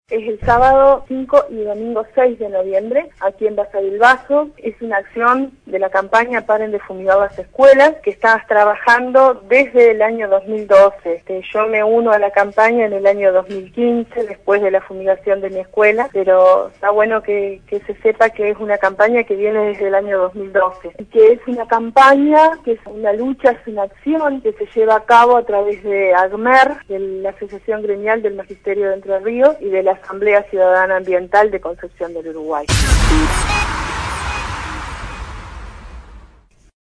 Es el sábado 5 y domingo 6 de noviembre, aquí en Basavilbaso. Es una acción de la campaña Paren de Fumigar las Escuelas, que está trabajando desde el año 2012. Yo me uno a la campaña en el año 2015, después de la fumigación de mi escuela, pero está bueno que se sepa que es una campaña que viene desde el año 2012. Y que es una campaña, que es una lucha, es una acción que se lleva a cabo a través de AGMER, de la Asociación Gremial del Magisterio de Entre Ríos, y de la Asamblea Ciudadana Ambiental de Concepción del Uruguay.